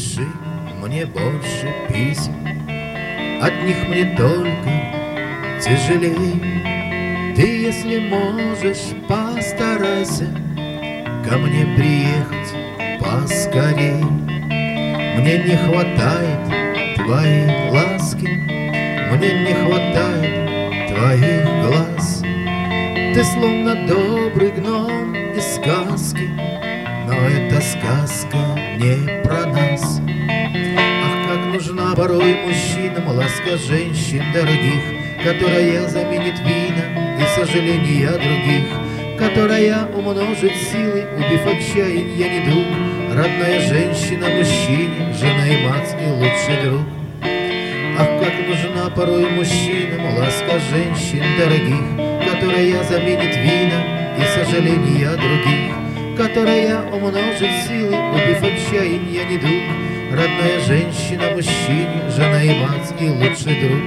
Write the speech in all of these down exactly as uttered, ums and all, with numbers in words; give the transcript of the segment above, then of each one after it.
пиши мне больше писем, от них мне только тяжелей. Ты, если можешь, постарайся ко мне приехать поскорей. Мне не хватает твоей ласки, мне не хватает твоих глаз. Ты словно добрый гном из сказки, но эта сказка не про нас. Ах, как нужна порой мужчинам ласка женщин дорогих, которая заменит вина и сожаления других, которая умножит силы, убив отчаянья недуг. Родная женщина мужчине, жена и мать и лучший друг. Ах, как нужна порой мужчинам ласка женщин дорогих, которая заменит вина и сожаления других, которая умножит силы, убив отчаянья недуг. Родная женщина мужчине, жена и мать и лучший друг.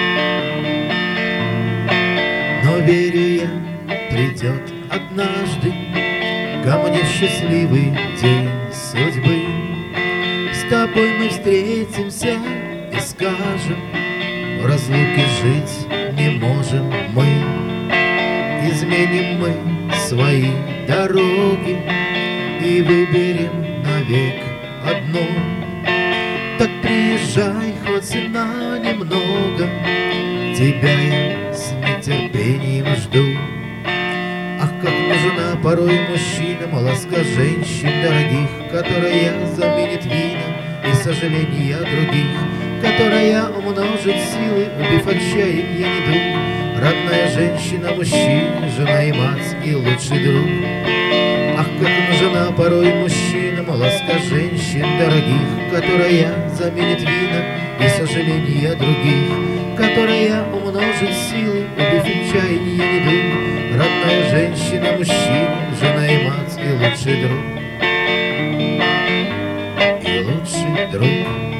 Но верю я, придет однажды ко мне счастливый день судьбы. С тобой мы встретимся и скажем: в разлуке жить не можем мы. Изменим мы свои дороги и выберем навек одно. Так приезжай хоть и на немного, тебя я с нетерпением жду. Ах, как нужна порой мужчинам ласка женщин дорогих, которая заменит вина и сожаления других, которая умножит силы, убив отчаянья недуг. Родная женщина мужчине, жена и мать и лучший друг. Ах, как нужна порой мужчинам ласка женщин дорогих, которая заменит вина и сожаления других, которая умножит силы, убив отчаянья недуг. Родная женщина мужчине, жена и мать и лучший друг. И лучший друг.